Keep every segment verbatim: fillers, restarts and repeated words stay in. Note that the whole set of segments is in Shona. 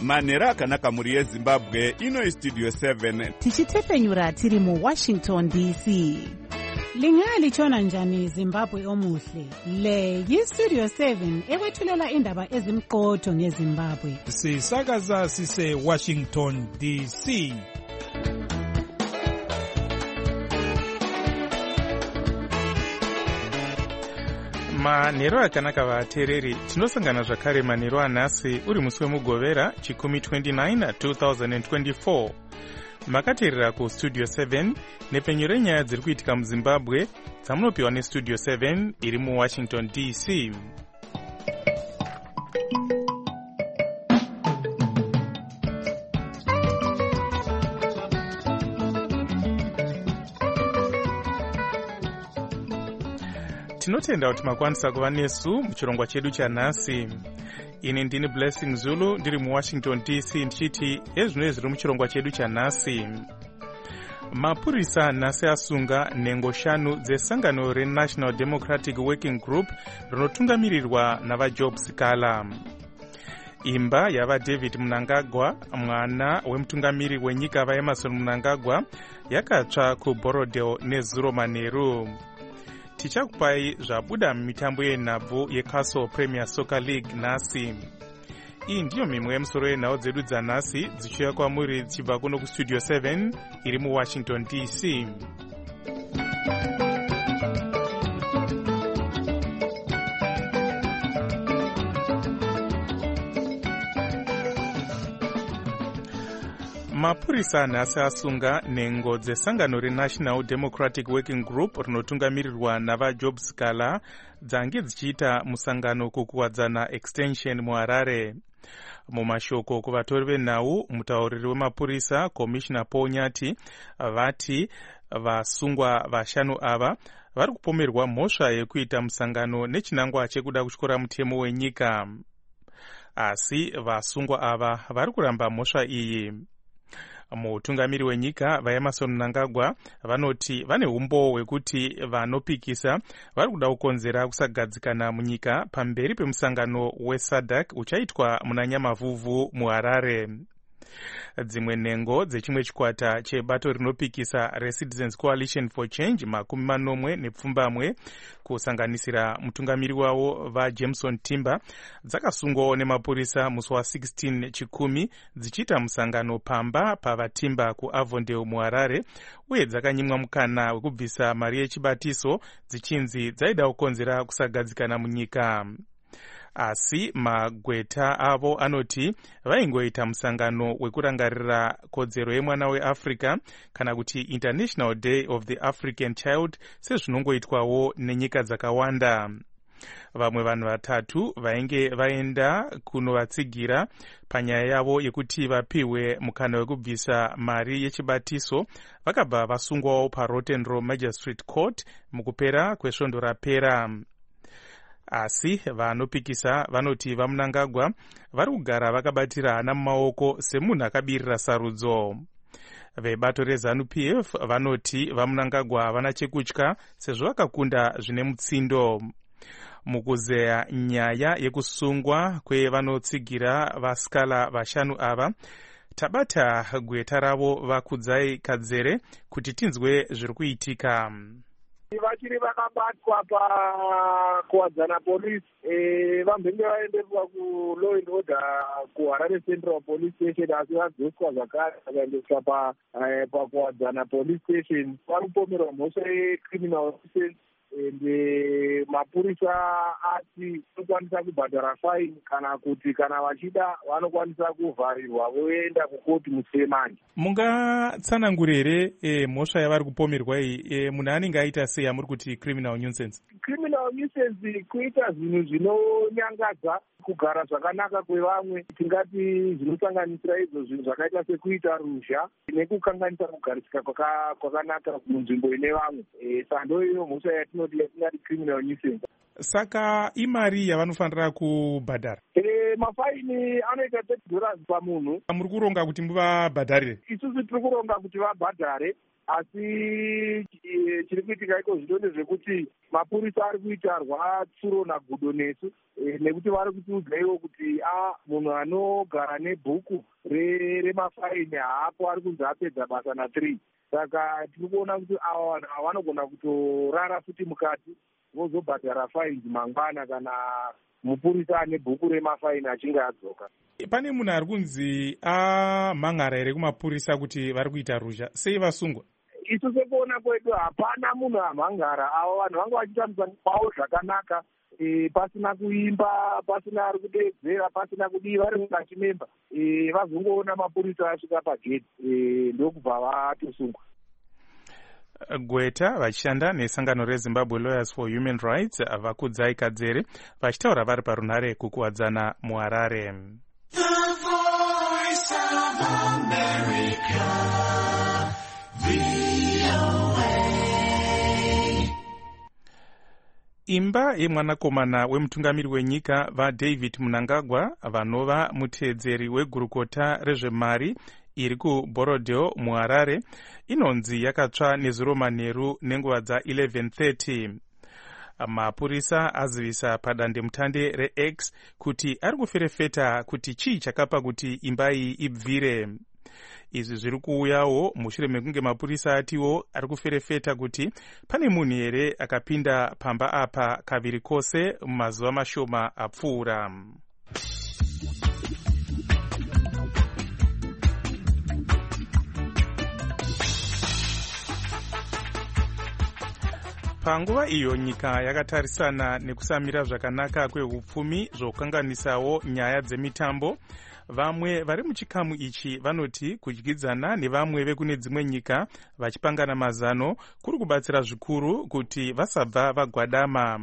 manhero akanaka mhuri yezimbabwe. Ino istudio seven tichitefenyura tiri muwashington D C. Lingalitshona njani Zimbabwe omuhle? Le yistudio seven ekwethulela indaba ezimqotho ngeZimbabwe. Sisakaza sise Washington D C. Manhero akanaka vateereri, tinosangana zvakare manhero anhasi uri musi wemugovera chikumi twenty-nine two thousand twenty-four. Makateerera kustudio seven nepfenyu renyaya dziri kuitika muZimbabwe dzamunopiwa nestudio seven iri muWashington D C. Tinotenda kuti makwanisa kuva nesu muchirongwa chedu chanhasi. Ini ndini Blessing Zulu ndiri muWashington D C ndichiti ezvino zviri muchirongwa chedu chanhasi. Mapurisa nhasi asunga nhengo shanu dzesangano reNational Democratic Working Group rinotungamirirwa navaJob Sikala. Imba yava David Mnangagwa, mwana wemutungamiri wenyika vaEmerson Mnangagwa, yakatsva kuBorodale nezuro manheru. Tichakupai zvabuda mitambo yenhabvu yeCastle Premier Soccer League nhasi. Iyi ndiyo mimwe yemusoro yenhau dzedu dzanhasi dzichiuya kwamuri dzichibva kuno kustudio seven iri muWashington D C. Mapurisa nhasi asunga nhengo dzesangano reNational Democratic Working Group rinotungamirirwa navaJob Sikala dzange dzichiita musangano kukuwadzana extension muHarare. Mumashoko kuvatori venhau, mutauriri wemapurisa Commissioner Paul Nyati vati vasungwa vashanu ava vari kupomerwa mhosva yekuita musangano nechinangwa chekuda kutyora mutemo wenyika. Asi vasungwa ava vari kuramba mhosva iyi. Mutungamiri wenyika vaEmerson Mnangagwa vanoti vane umbo hwekuti vanopikisa vari kuda kukonzera kusagadzikana munyika pamberi pemusangano weSADC uchaitwa muna Nyamavhuvhu muHarare. Dzimwe nhengo dzechimwe chikwata chebato rinopikisa reCitizens Coalition for Change makumi manomwe nepfumbamwe kusanganisira mutungamiri wavo vaJameson Timber dzakasungwawo nemapurisa musi wa16 chikumi dzichiita musangano pamba pavaTimber kuAvondale muHarare uye dzakanyimwa mukana wekubvisa mari yechibatiso dzichinzi dzaida kukonzera kusagadzikana munyika. Asi magweta avo anoti vaingoita musangano wekurangarira kodzero yemwana weAfrica kana kuti International Day of the African Child sezvinongoitwawo nenyika dzakawanda. Vamwe vanhu vatatu vainge vaenda kunovatsigira panyaya yavo yekuti vapiwe mukana wekubvisa mari yechibatiso vakabva vasungwawo paRotten Row Magistrate Court mukupera kwesvondo rapera. Asi vanopikisa vanoti vaMnangagwa vari kugara vakabatira hana mumaoko semunhu akabirira sarudzo. Vebato reZANU-P F vanoti vaMnangagwa havana chekutya sezvo vakakunda zvine mutsindo. Mukuzeya nyaya yekusungwa kwevanotsigira vasikala vashanu ava, tabata gweta ravo Vakudzai Kadzere kuti tinzwe zviri kuitika. Vachiri vakabatwa pakuwadzana police vambenge vaendeswa kuLaw and Order kuHarare Central Police Station asi vadzoswa zvakare vakaendeswa pakuwadzana police station. Vari kupomerwa mhosva yecriminal offence ende mapurisa ati vanokwanisa kubhadhara fine kana kuti kana vachida vanokwanisa kuvharirwa voenda kukoti musemani. Mungatsanangura here e, mhosva yavari kupomerwa iyi e, munhu anenge aita sei amuri kuti criminal nuisance? Criminal nuisance kuita zvinhu zvinonyangadza, kugara zvakanaka kwevamwe, tingati zvinosanganisira izvo zvinhu zvakaita sekuita ruzha nekukanganisa kugarisika kwakanaka munzvimbo ine vamwe. E, sando iyo mhosva yatinoti yatingati criminal nuisance. Saka imari yavanofanira kubhadhara? E, mafaini anoita thirty dollars pamunhu. Muri kuronga kuti muvabhadharire? Isusu tiri kuronga kuti vabhadhare. asi chiri kuitika iko zvino ndezvekuti mapurisa ari kuita rwatsuro nagudo nesu nekuti vari kutiudza iwo kuti a munhu anogara nebhuku remafaini haapo ari kunzi apedza basa na3. Saka tiri kuona kuti ava vanhu vanogona kutorara futi mukati vozobhadhara faini mangwana kana mupurisa ane bhuku remafaini achinge adzoka. Pane munhu ari kunzi amhan'ara here kumapurisa kuti vari kuita ruzha, sei vasungwa? Isu sekuona kwedu hapana munhu amhan'ara. Avo vanhu vanga vachitambisa kwavo zvakanaka, e, pasina kuimba, pasina ari kudedzera, pasina kudii, vari mukachimemba. E, vazongoona mapurisa asvika pagedhi, e, ndokubva vatosungwa. Gweta vachishanda nesangano reZimbabwe Lawyers for Human Rights vakudzai Kadzere vachitaura vari parunhare kukuwadzana muHarare. The Voice of America, V O A. Imba yemwanakomana wemutungamiri wenyika vaDavid Mnangagwa vanova muteedzeri wegurukota rezvemari iri kuBorodeo muHarare inonzi yakatsva nezuro manheru nenguva dza11 thirty. Mapurisa azivisa padandemutande reX kuti ari kuferefeta kuti chii chakapa kuti imba iyi ibvire. Izvi zviri kuuyawo mushure mekunge mapurisa atiwo ari kuferefeta kuti pane munhu here akapinda pamba apa kaviri kose mumazuva mashoma apfuura. Panguva iyo nyika yakatarisana nekusamira zvakanaka kwehupfumi zvokanganisawo nyaya dzemitambo, vamwe vari muchikamu ichi vanoti kudyidzana nevamwe vekune dzimwe nyika vachipangana mazano kuri kubatsira zvikuru kuti vasabva vagwadama.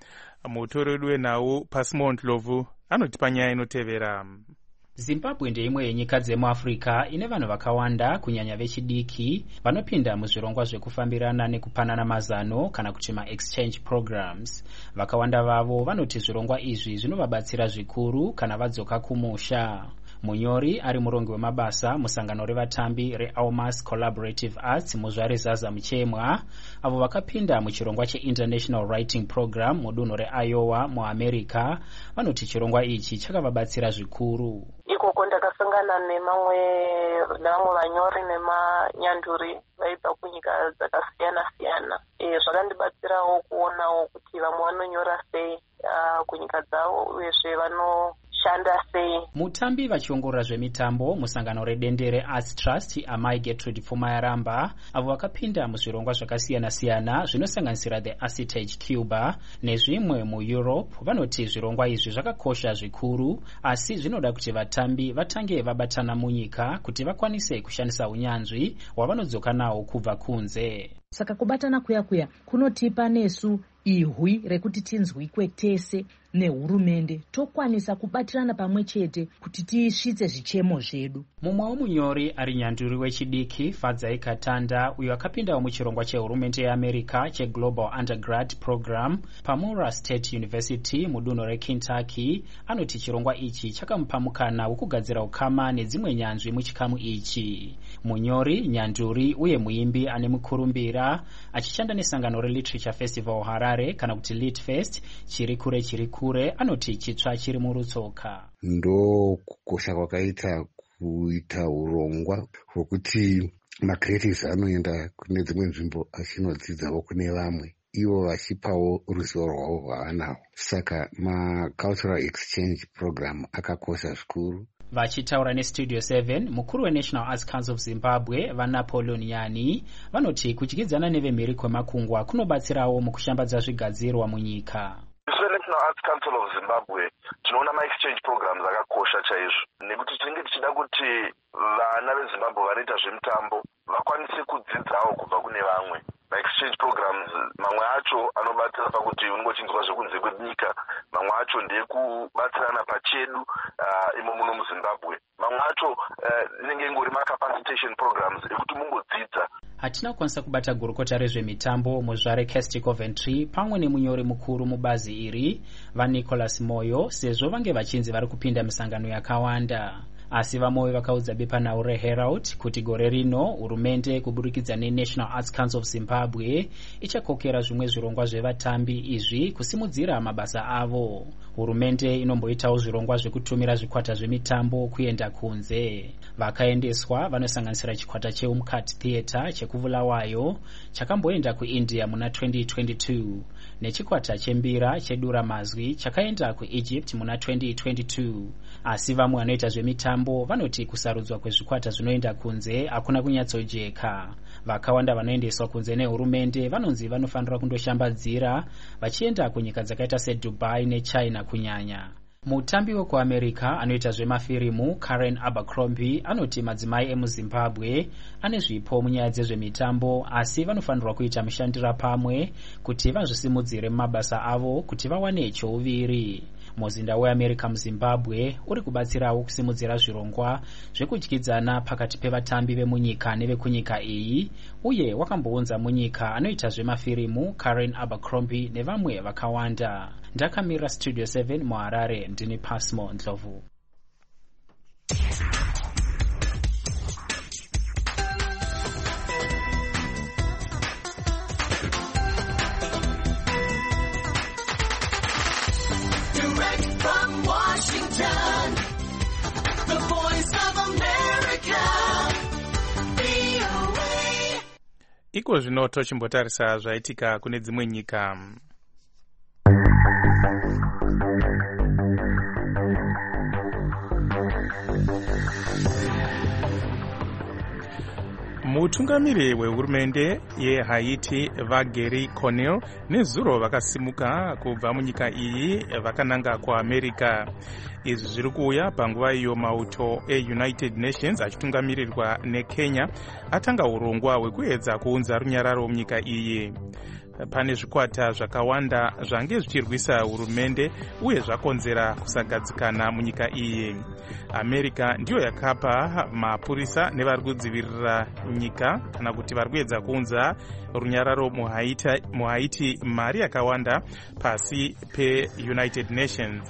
Mutori wedu wenhau Pasimont Lovu anoti panyaya inotevera. Zimbabwe ndeimwe yenyika dzemuAfrica ine vanhu vakawanda kunyanya vechidiki vanopinda muzvirongwa zvekufambirana nekupanana mazano kana kuti ma-exchange programs. Vakawanda vavo vanoti zvirongwa izvi zvinovabatsira zvikuru kana vadzoka kumusha. Munyori ari murongi wemabasa musangano revatambi reAlmas Collaborative Arts muzvare Zaza Muchemwa, avo vakapinda muchirongwa cheInternational Writing Program mudunhu reIowa muAmerica, vanoti chirongwa ichi chakavabatsira zvikuru. Ikoko ndakasangana nemamwe nevamwe vanyori nemanyanduri vaibva kunyika dzakasiyana siyana. E, zvakandibatsirawo kuonawo kuti vamwe vanonyora sei uh, kunyika dzavo uyezve vanoshanda sei. Mutambi vachiongorora zvemitambo musangano redendere Arts Trust amai Gertrude Pfumayaramba, avo vakapinda muzvirongwa zvakasiyana siyana zvinosanganisira the Arcitage Cuba nezvimwe muEurope, vanoti zvirongwa izvi zvakakosha zvikuru, asi zvinoda kuti vatambi vatange vabatana munyika kuti vakwanise kushandisa unyanzvi hwavanodzoka nawo kubva kunze. Saka kubatana kuya kuya kunotipa nesu ihwi rekuti tinzwikwe tese nehurumende tokwanisa kubatirana pamwe chete kuti tisvitse zvichemo zvedu. Mumwe womunyori ari nyanduri wechidiki Fadzai Katanda uyo akapindawo muchirongwa chehurumende yeAmerica cheGlobal Undergrad Program paMurray State University mudunhu reKentucky, anoti chirongwa ichi chakamupa mukana wokugadzira ukama nedzimwe nyanzvi muchikamu ichi. Munyori, nyanduri uye muimbi ane mukurumbira achishanda nesangano reLiterature Festival Harare kana kuti Litfest chiri kure chiri kure, anoti chitsva chiri murutsoka. Ndo kukosha kwakaita kuita urongwa hwokuti macreatives anoenda kune dzimwe nzvimbo achinodzidzawo kune vamwe, ivo vachipawo ruzivo rwavo rwavanawo. Saka ma-cultural exchange program akakosha zvikuru. Vachitaura neStudio seven, mukuru weNational Arts Council of Zimbabwe vaNapoleon Nyani vanoti kudyidzana nevemhiri kwemakungwa kunobatsirawo mukushambadza zvigadzirwa munyika. National Arts Council of Zimbabwe tinoona ma-exchange programs akakosha chaizvo, nekuti tinenge tichida kuti vana veZimbabwe vanoita zvemitambo vakwanise kudzidzawo kubva kune vamwe. Ma-exchange programs mamwe acho anobatsira pakuti ungochinzwa zvekunze kwenyika, mamwe acho ndekubatsirana pachedu uh, imo muno muZimbabwe, mamwe acho inenge uh, ingori ma-capacitation programs ekuti mungodzidza. Hatina kwanisa kubata gurukota rezvemitambo muzvare Casti Coventry pamwe nemunyori mukuru mubazi iri vaNicholas Moyo, sezvo vange vachinzi vari kupinda misangano yakawanda. asi vamwe vakaudza bepanaure Herald kuti gore rino hurumende kuburikidza neNational Arts Council of Zimbabwe ichakokera zvimwe zvirongwa zvevatambi izvi kusimudzira mabasa avo. Hurumende inomboitawo zvirongwa zvekutumira zvikwata zvemitambo kuenda kunze. Vakaendeswa vanosanganisira chikwata cheUmkat Theatre chekuvulawayo chakamboenda kuIndia muna twenty twenty-two nechikwata chembira chedura mazwi chakaenda kuEgypt muna twenty twenty-two. Asi vamwe vanoita zvemitambo vanoti kusarudzwa kwezvikwata zvinoenda kunze hakuna kunyatsojeka. Vakawanda vanoendeswa kunze nehurumende vanonzi vanofanira kundoshambadzira vachienda kunyika dzakaita seDubai neChina kunyanya. Mutambi wekuAmerica anoita zvemafirimu Karen Abercrombie anoti madzimai emuZimbabwe ane zvipo munyaya dzezvemitambo asi vanofanirwa kuita mushandira pamwe kuti vazvisimudzire mumabasa avo kuti vawane chouviri. Muzinda weAmerica muZimbabwe uri kubatsirawo kusimudzira zvirongwa zvekudyidzana pakati pevatambi vemunyika nevekunyika iyi, uye wakambounza munyika anoita zvemafirimu Karen Abercrombie nevamwe vakawanda. Ndakamira Studio seven muHarare, ndini Pasmo Ndlovu. Iko zvino tochimbotarisa zvaitika kune dzimwe nyika. Mutungamiri wehurumende yeHaiti vaGary Conille nezuro vakasimuka kubva munyika iyi vakananga kuAmerica. Izvi zviri kuuya panguva iyo mauto eUnited Nations achitungamirirwa neKenya atanga urongwa hwekuedza kuunza runyararo munyika iyi. Pane zvikwata zvakawanda zvange zvichirwisa hurumende uye zvakonzera kusagadzikana munyika iyi. America ndiyo yakapa mapurisa nevari kudzivirira nyika kana kuti vari kuedza kuunza runyararo muHaiti, muHaiti mari yakawanda pasi peUnited Nations.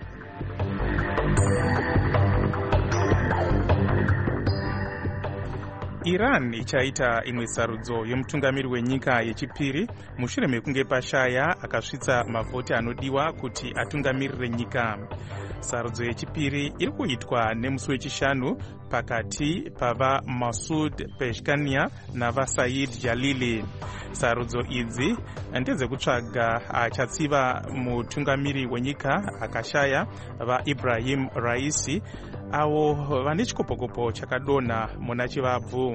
Iran ichaita imwe sarudzo yomutungamiri wenyika yechipiri mushure mekunge pashaya akasvitsa mavhoti anodiwa kuti atungamirire nyika. Sarudzo yechipiri iri kuitwa nemusi wechishanu pakati pava Masoud Peshkania nava Said Jalili. Sarudzo idzi ndedzekutsvaga achatsiva mutungamiri wenyika akashaya va Ibrahim Raisi avo vane chikopokopo chakadonha muna chivabvu.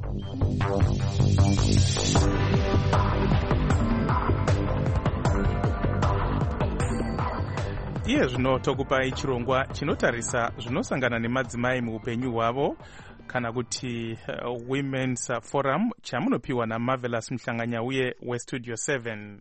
Iye zvino tokupai chirongwa chinotarisa zvinosangana nemadzimai muupenyu hwavo kana kuti uh, Women's Forum chamunopiwa naMarvelous Mhlanganya uye weStudio seven.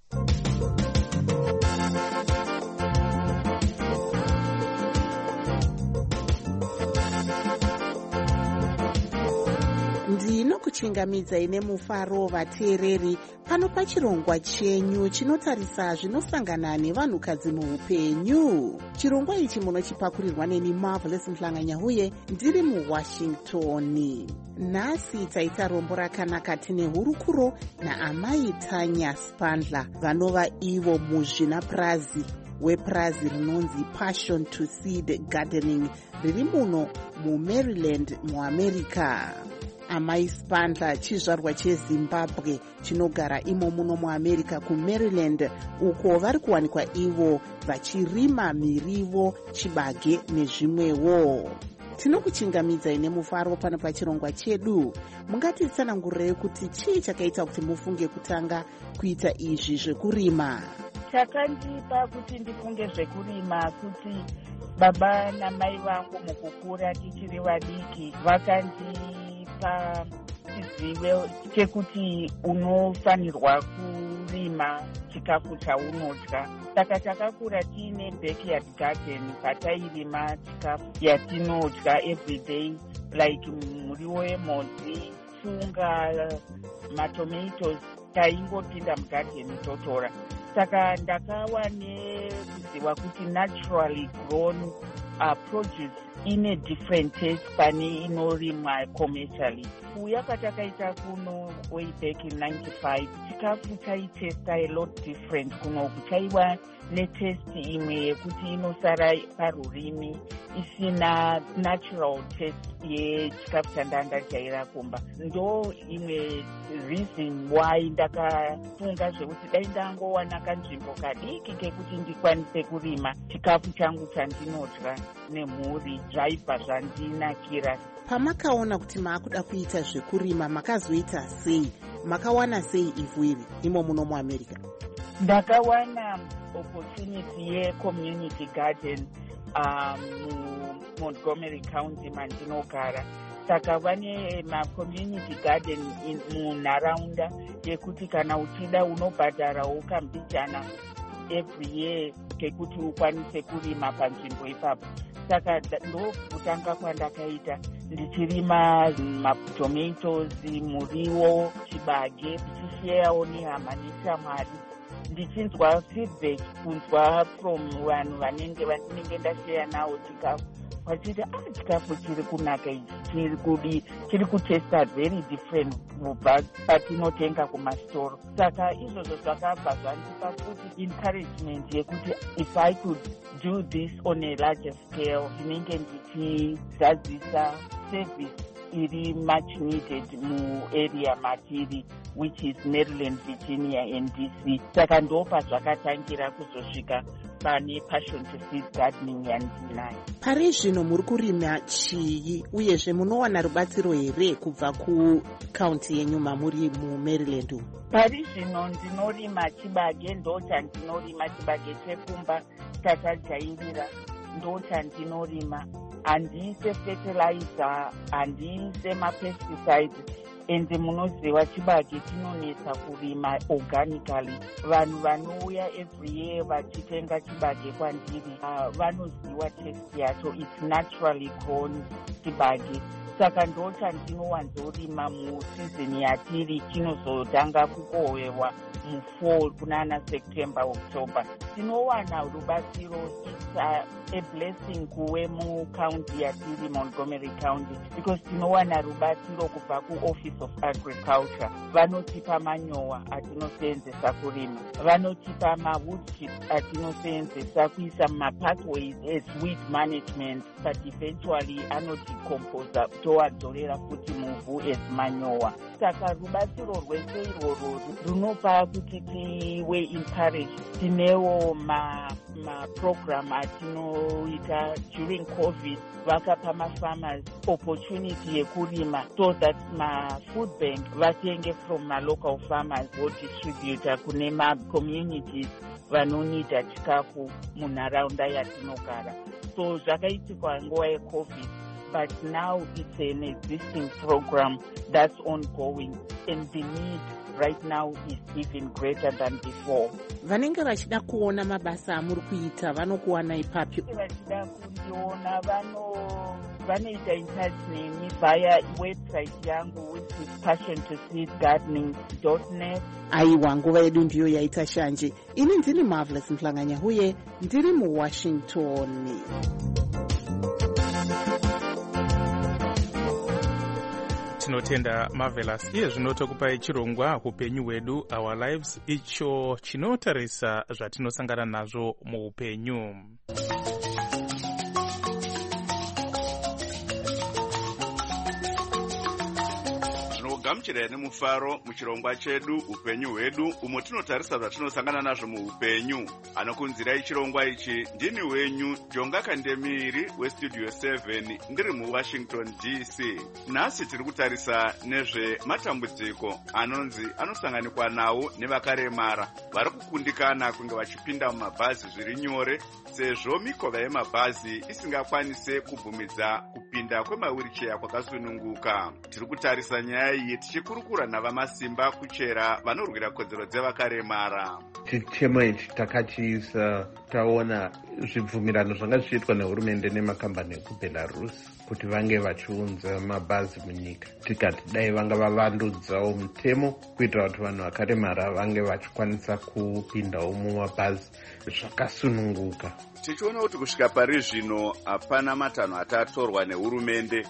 ndinokuchingamidza ine mufaro vateereri pano pachirongwa chenyu chinotarisa zvinosangana nevanhukadzi muupenyu. Chirongwa ichi munochipakurirwa neni Marvelous Mhlanganya uye ndiri muWashington. Nhasi taita rombo rakanaka tine hurukuro naamai Tanya Spandler vanova ivo muzvinapurazi wepurazi rinonzi Passion to Seed Gardening riri muno muMaryland muAmerica. Amai Spandler chizvarwa cheZimbabwe chinogara imo muno muAmerica kuMaryland, uko vari kuwanikwa ivo vachirima mirivo, chibage nezvimwewo. Tinokuchingamidza ine mufaro pano pachirongwa chedu. Mungatitsanangurirei kuti chii chakaita kuti mufunge kutanga kuita izvi zvekurima? Chakandipa kuti ndifunge zvekurima kuti baba namai vangu mukukura tichiri vadiki vakandipa chizivo chekuti unofanirwa kurima chikafu chaunodya. Saka takakura tiine backyard garden patairima chikafu yatinodya everyday, like muriwo wemhodzi, tsunga, matomatoes, taingopinda mugarden totora. Saka ndakawa nekuziva kuti naturally grown uh, produce ine different taste pane inorimwa commercially. Kuuya kwatakaita kuno way back in ninety-five, chikafu chaitesta a lot different kuno, kuchaiwa netesti imwe yekuti inosara parurimi isina natural taste yechikafu chandanga chaira kumba. Ndo imwe reason why ndakafunga zvekuti dai ndangowana kanzvimbo kadiki kekuti ndikwanise kurima chikafu changu chandinodya nemhuri, zvaibva zvandinakira. Pamakaona kuti maakuda kuita zvekurima makazoita sei? Makawana sei ivhu iri imo muno muAmerica? Ndakawana opportunity ye-community garden um, Montgomery County mandinogara. Saka vane ma-community garden munharaunda yekuti kana uchida unobhadharawo kambijana every year kekuti ukwanise kurima panzvimbo ipapo. Saka ndo kutanga kwandakaita ndichirima matomatoes, muriwo, chibage, tichishayawo nehama neshamwari. Ndichinzwa feedback kunzwa from vanhu vanenge vatinenge ndasheya nawo chikafu, vachiti ah, chikafu chiri kunaka ichi, chiri kudi, chiri kutesta very different kubva patinotenga kumastoro. Saka izvozvo zvakabva zvandipa futi encouragement yekuti if I could do this on a larger scale, ndinenge ndichizadzisa service iri much needed mu area matiri, which is Maryland, Virginia and D C. Saka ndopa zvakatangira kuzosvika pane passion to seed gardening yandinayo. Pari zvino muri kurima chii uyezve munowana rubatsiro here kubva kukaunti yenyu mamuri mu Maryland? Pari zvino ndinorima chibage, ndo chandinorima chibage chekumba tatajairira, ndo chandinorima. Handiise fertilizer, handiise mapesticides, ende munoziva chibage chinonetsa kurima organically. Vanhu vanouya every year vachitenga chibage kwandiri uh, vanoziva taste yacho, it's naturally grown chibage. Saka ndo chandinowanzorima musizini yatiri, chinozotanga kukohwewa mufall kunana September, October. Tinowana rubatsiro, it's a, a blessing kuwe mu county yatiri Montgomery County, because tinowana rubatsiro kubva ku Office of Agriculture. Vanotipa manyowa atinoseenzesa kurima, vanotipa ma wood chips atinoseenzesa kuisa ma pathways as weed management, but eventually anodecomposa towadzorera futi muvhu as manyowa. Saka rubatsiro rwese irworwo runopa kuti tive encouraged. Tinewo ma ma program atinoita during COVID, vakapa ma farmers opportunity yekurima so that ma food bank vatenge from ma local farmers wo distributor kune ma communities vanonida chikafu munharaunda yatinogara. So zvakaitikwa nguva yeCovid, but now it's an existing program that's ongoing, and the need right now is even greater than before. Vanenge vachida kuona mabasa amuri kuita vanokuwana ipapo? Vachida kundiona vano vanoita in touch nemi via website yangu, which is passion to seed gardening dot net. Aiwa, nguva yedu ndiyo yaita shanje. Ini ndini Marvelous Mhlanganya huye, ndiri mu Washington. Tinotenda Marvelous. Iye zvino tokupai chirongwa upenyu hwedu, our lives, icho chinotarisa zvatinosangana nazvo muupenyu. gamuchirai nemufaro muchirongwa chedu upenyu hwedu, umo tinotarisa zvatinosangana nazvo muupenyu. Anokunzirai chirongwa ichi ndini wenyu Jonga Kandemiri westudio seven, ndiri muWashington D C. Nhasi tiri kutarisa nezvematambudziko anonzi anosanganikwa nawo nevakaremara vari kukundikana kunge vachipinda mumabhazi zviri nyore, sezvo mikova yemabhazi isingakwanise kubvumidza kupinda kwemawiricheya kwakasununguka. Tiri kutarisa nyaya iyi tichikurukura navamasimba kuchera vanorwira kodzero dzevakaremara. Chichemo ichi takachiisa taona zvibvumirano zvanga zvichiitwa nehurumende nemakambani ekuBelarus kuti vange vachiunza mabhazi munyika. Tikati dai vanga vavandudzawo mutemo kuitira kuti vanhu vakaremara vange vachikwanisa kupindawo mumabhazi zvakasununguka. Tichiona kuti kusvika pari zvino hapana matanho atatorwa nehurumende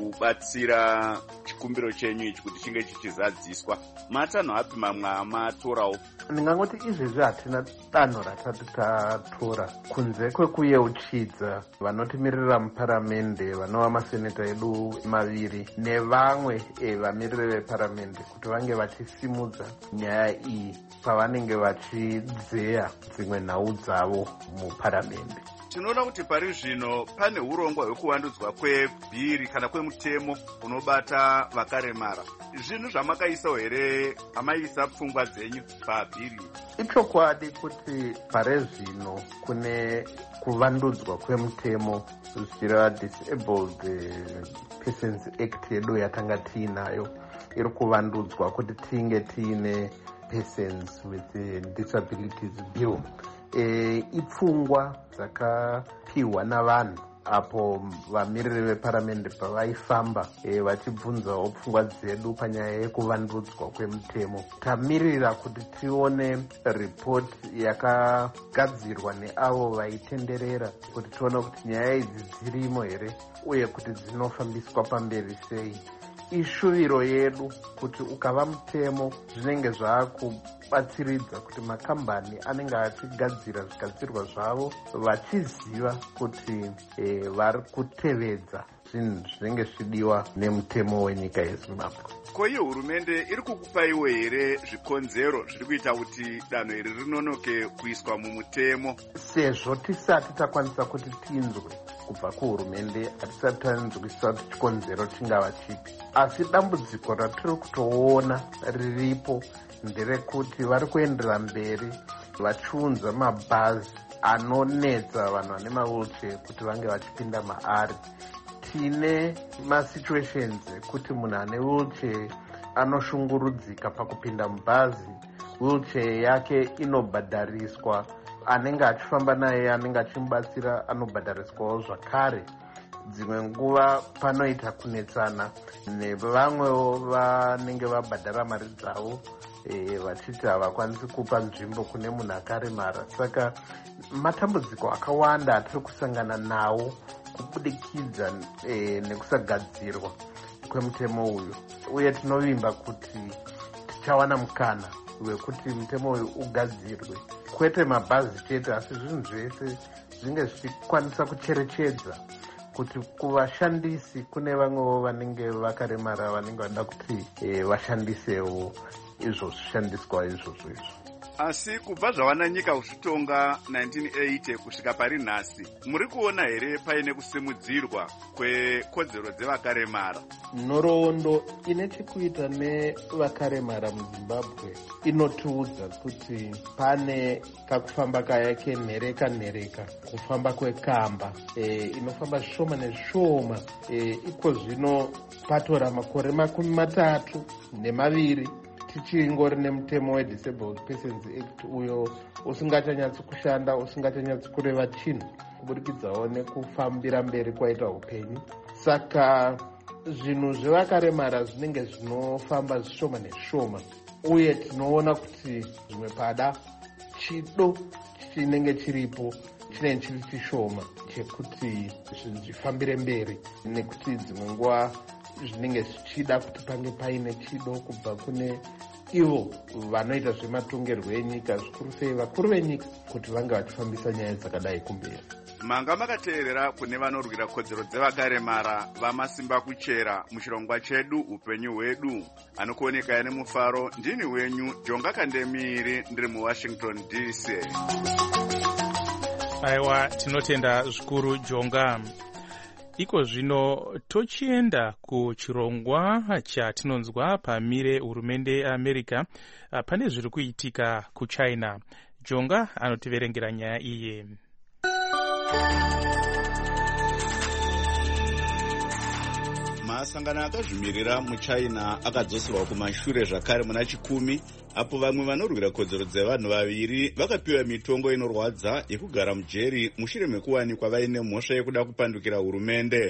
kubatsira chikumbiro chenyu ichi kuti chinge chichizadziswa. Matanho api mamwe amatorawo? Ndingangoti izvezvi hatina danho ratati tatora kunze kwekuyeuchidza vanotimirira muparamende vanova maseneta edu maviri nevamwe e, vamiriri veparamende kuti vange vachisimudza nyaya iyi pavanenge vachidzeya dzimwe nhau dzavo muparamende. Tinoona kuti pari zvino pane urongwa hwekuvandudzwa kwebhiri kana kwemutemo unobata vakaremara. Zvinhu zvamakaisa here, amaisa pfungwa dzenyu pabhiri? Ichokwadi kuti pari zvino kune kuvandudzwa kwemutemo zvichireva Disabled Persons Act yedu yatanga tiinayo iri kuvandudzwa kuti tinge tiine Persons with Disabilities Bill. E, ipfungwa dzakapiwa navanhu apo vamiriri veparamende pavaifamba e, vachibvunzawo pfungwa dzedu panyaya yekuvandudzwa kwemutemo. Tamirira kuti tione ripoti yakagadzirwa neavo vaitenderera kuti tione kuti nyaya idzi dzirimo here uye kuti dzinofambiswa pamberi sei. Ishuviro yedu kuti ukava mutemo zvinenge zvaakubatsiridza kuti makambani anenge achigadzira zvigadzirwa zvavo vachiziva kuti e, vari kutevedza zvinhu zvinenge zvidiwa nemutemo wenyika yeZimbabwe. Ko iyo hurumende iri kukupaiwo here zvikonzero zviri kuita kuti danho iri rinonoke kuiswa mumutemo? Sezvo tisati takwanisa kuti tinzwe kubva kuhurumende, hatisati tanzwisisa kuti chikonzero chingava chipi. Asi dambudziko ratiri kutoona riripo nderekuti vari kuendera mberi vachiunza mabhazi anonetsa vanhu vane mawheelchair kuti vange vachipinda maari. Tine masituations ekuti munhu ane wheelchair anoshungurudzika pakupinda mubhazi, wheelchair yake inobhadhariswa, anenge achifamba naye anenge achimubatsira anobhadhariswawo zvakare. Dzimwe nguva panoita kunetsana nevamwewo vanenge vabhadhara mari dzavo e, vachiti havakwanisi kupa nzvimbo kune munhu akaremara. Saka matambudziko akawanda atiri kusangana nawo kubudikidza e, nekusagadzirwa kwemutemo uyu, uye tinovimba kuti tichawana mukana wekuti mutemo uyu ugadzirwe, kwete mabhazi chete asi zvinhu zvese zvinge zvichikwanisa kucherechedza kuti kuvashandisi kune vamwewo vanenge vakaremara vanenge vada kuti e, vashandisewo izvo zvishandiswa izvozvo izvo. Asi kubva zvawana nyika kuzvitonga nineteen eighty kusvika pari nhasi, muri kuona here paine kusimudzirwa kwekodzero dzevakaremara? Nhoroondo ine chekuita nevakaremara muZimbabwe inotiudza kuti pane kakufamba kaya kenhereka nhereka, kufamba kwekamba e, inofamba zvishoma nezvishoma. E, iko zvino patora makore makumi matatu nemaviri tichingori nemutemo weDisabled Persons Act uyo usingachanyatsi kushanda, usingachanyatsi kureva chinhu kubudikidzawo nekufambira mberi kwaita upenyu. Saka zvinhu zvevakaremara zvinenge zvinofamba zvishoma nezvishoma, uye tinoona kuti zvimwe pada chido chinenge chiripo chinenge chiri chishoma chekuti zvinhu zvifambire mberi, nekuti dzimwe nguva zvinenge zvichida kuti pange paine chido kubva kune ivo vanoita zvematongerwo enyika, zvikuru sei vakuru venyika, kuti vange vachifambisa nyaya dzakadai kumberi. Manga makateerera kune vanorwira kodzero dzevakaremara vamasimba kuchera muchirongwa chedu upenyu hwedu. Anokuoneka nemufaro ndini wenyu Jonga Kandemiri, ndiri muWashington D C. Aiwa, tinotenda zvikuru Jonga. Iko zvino tochienda kuchirongwa chatinonzwa pamire hurumende yeAmerica pane zviri kuitika kuChina. Jonga anotiverengera nyaya iyi. Masangano akazvimirira muChina akadzoserwa kumashure zvakare muna chikumi, apo vamwe vanorwira kodzero dzevanhu vaviri vakapiwa mitongo inorwadza yekugara mujeri mushure mekuwanikwa vaine mhosva yekuda kupandukira hurumende.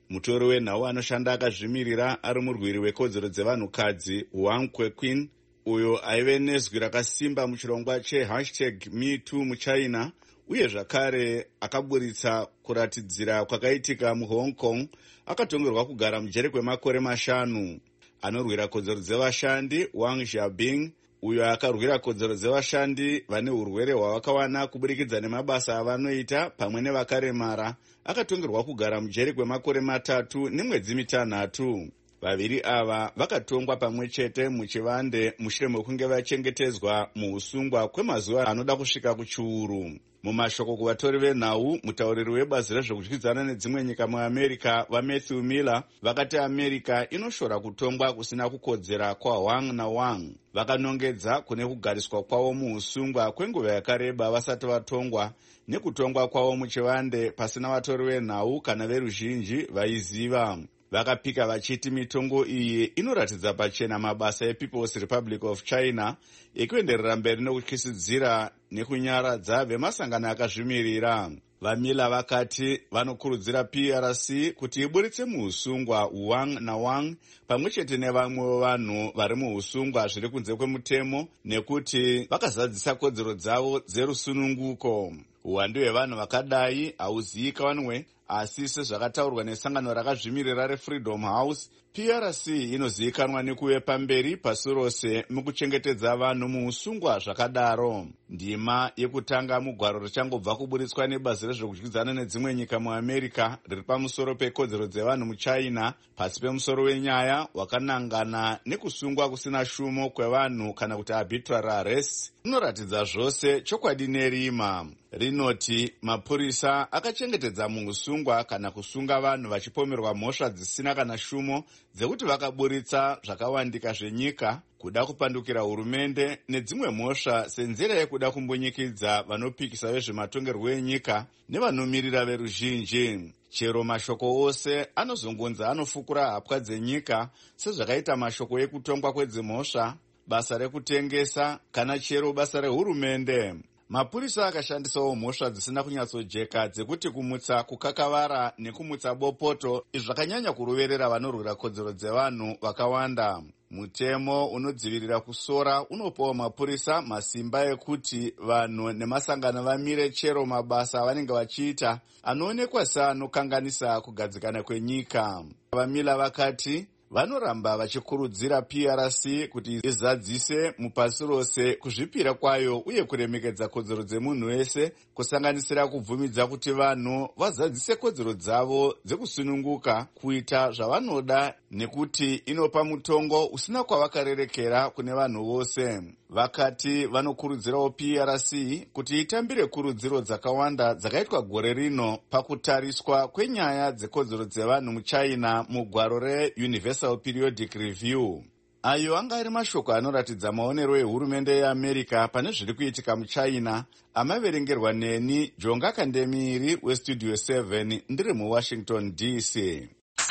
Mutori wenhau anoshanda akazvimirira ari murwiri wekodzero dzevanhukadzi Wang Queqin, uyo aive nezwi rakasimba muchirongwa chehashtag MeToo muchina, uye zvakare akaburitsa kuratidzira kwakaitika muHong Kong, akatongerwa kugara mujere kwemakore mashanu. Anorwira kodzero dzevashandi Wang Xiaobing, uyo akarwira kodzero dzevashandi vane urwere hwavakawana kuburikidza nemabasa avanoita pamwe nevakaremara, akatongerwa kugara mujere kwemakore matatu nemwedzi mitanhatu. Vaviri ava vakatongwa pamwe chete muchivande mushure mekunge vachengetedzwa muusungwa kwemazuva anoda kusvika kuchiuru. Mumashoko kuvatori venhau, mutauriri webazi rezvekudyidzana nedzimwe nyika muAmerica vaMatthew Miller vakati America inoshora kutongwa kusina kukodzera kwaWang naWang. Vakanongedza kune kugariswa kwavo muusungwa kwenguva yakareba vasati vatongwa, nekutongwa kwavo muchivande pasina vatori venhau kana veruzhinji vaiziva. Vakapika vachiti mitongo iyi inoratidza pachena mabasa ePeople's Republic of China ekuenderera mberi nokutyisidzira nekunyaradza vemasangano akazvimirira. Vamila vakati vanokurudzira P R C kuti iburitse muusungwa Wang naWang pamwe chete nevamwe vanhu vari muusungwa zviri kunze kwemutemo, nekuti vakazadzisa kodzero dzavo dzerusununguko. Uwandu hwevanhu vakadai hauzivikanwe, asi sezvakataurwa nesangano rakazvimirira reFreedom House, P R C inozivikanwa nekuve pamberi pasi rose mukuchengetedza vanhu muusungwa zvakadaro. Ndima yekutanga mugwaro richangobva kuburitswa nebazi rezvekudyidzana nedzimwe nyika muAmerica riri pamusoro pekodzero dzevanhu muchina, pasi pemusoro wenyaya wakanangana nekusungwa kusina shumo kwevanhu kana kuti arbitrary arrest, rinoratidza zvose chokwadi nerima. Rinoti mapurisa akachengetedza muusungwa kana kusunga vanhu vachipomerwa mhosva dzisina kana shumo dzekuti vakaburitsa zvakawandika zvenyika, kuda kupandukira hurumende nedzimwe mhosva senzira yekuda kumbunyikidza vanopikisa vezvematongerwo enyika nevanomiririra veruzhinji. Chero mashoko ose anozongonza anofukura hapwa dzenyika, sezvakaita mashoko ekutongwa kwedzimhosva, basa rekutengesa kana chero basa rehurumende. Mapurisa akashandisawo mhosva dzisina kunyatsojeka dzekuti kumutsa kukakavara nekumutsa bopoto, izvi zvakanyanya kuroverera vanorwira kodzero dzevanhu vakawanda. Mutemo unodzivirira kusora unopawo mapurisa masimba ekuti vanhu nemasangano vamire chero mabasa avanenge vachiita anoonekwa seanokanganisa kugadzikana kwenyika. Vamila vakati vanoramba vachikurudzira P R C kuti izadzise mupasi rose kuzvipira kwayo uye kuremekedza kodzero dzemunhu wese, kusanganisira kubvumidza kuti vanhu vazadzise kodzero dzavo dzekusununguka kuita zvavanoda, nekuti inopa mutongo usina kwavakarerekera kune vanhu vose. Vakati vanokurudzirawo P R C kuti itambire kurudziro dzakawanda dzakaitwa gore rino pakutariswa kwenyaya dzekodzero dzevanhu muchina mugwaro reUniversal Periodic Review. Ayo anga ari mashoko anoratidza maonero ehurumende yeAmerica pane zviri kuitika muchina, amaverengerwa neni Jonga Kandemiri weStudio seven ndiri muWashington D C.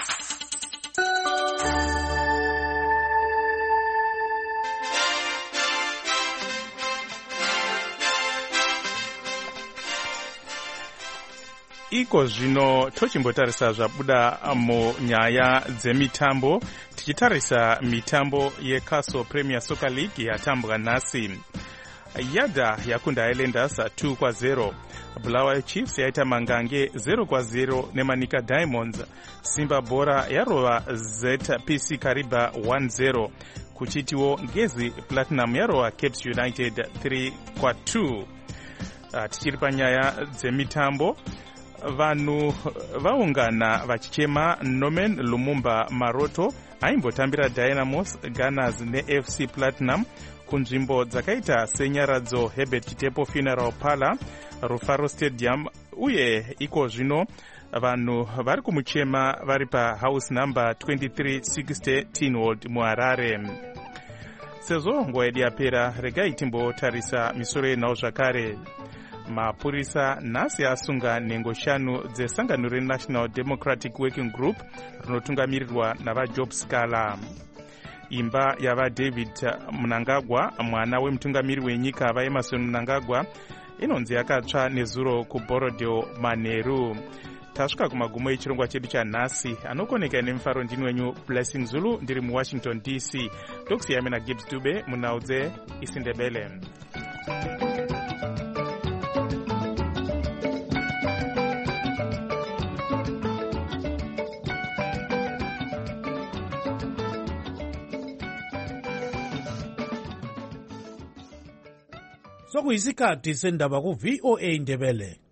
Iko zvino tochimbotarisa zvabuda munyaya dzemitambo, tichitarisa mitambo yeCastle Premier Soccer League yatambwa nhasi. Yada yakunda Highlanders two kwa zero. Bulawayo Chiefs yaita Mangange zero kwa zero neManika Diamonds. Simba Bora yarova Z P C Kariba one zero. Kuchitiwo Ngezi Platinum yarova Caps United three kwa two. Uh, tichiri panyaya dzemitambo, vanhu vaungana vachichema Norman Lumumba Maroto aimbotambira Dynamos, Gunners neF C Platinum kunzvimbo dzakaita senyaradzo Herbert Kitepo Funeral Parlour, Rufaro Stadium, uye iko zvino vanhu vari kumuchema vari pa house number twenty-three sixty Teenwood muHarare. Sezvo nguva yedu yapera, regai timbotarisa misoro yenhau zvakare. Mapurisa nhasi asunga nhengo shanu dzesangano reNational Democratic Working Group rinotungamirirwa navaJob Scala. Imba yava David Mnangagwa, mwana wemutungamiri wenyika vaEmerson Mnangagwa, inonzi yakatsva nezuro kuBorodeo Maneru. tasvika kumagumo echirongwa chedu chanhasi. Anokoneka nemufaro ndini wenyu Blessing Zulu ndiri muwashington D C. Ndokusiyame naGibbs Dube munhau dzeIsindebele. Sokuyisikhathi sendaba ku V O A Indebele.